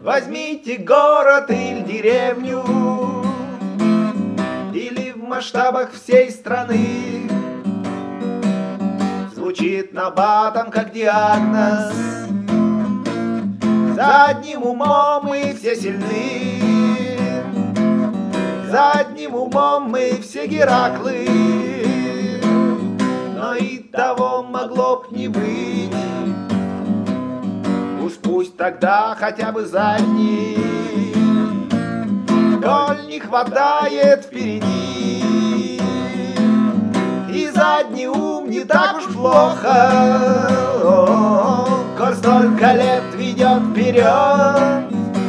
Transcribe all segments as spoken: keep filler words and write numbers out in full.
Возьмите город или деревню, или в масштабах всей страны. Звучит набатом как диагноз: задним умом мы все сильны, задним умом мы все Гераклы. Но и того могло б не быть. Уж пусть тогда хотя бы задний, коль не хватает впереди. И задний ум не так уж плохо, о, коль столько лет ведет вперед.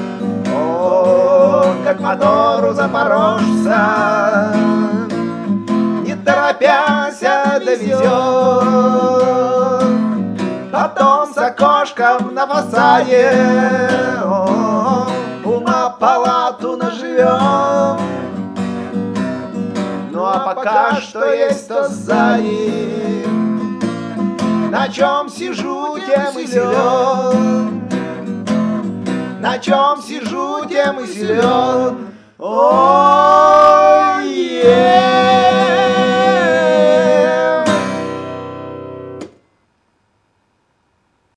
О, как мотору запорожца, не торопясь довезет. Потом с окошком на фасаде, о, ума палату наживем. Ну а пока что есть, то сзади. На чем сижу, тем и силен. На чем сижу, тем и силен. О,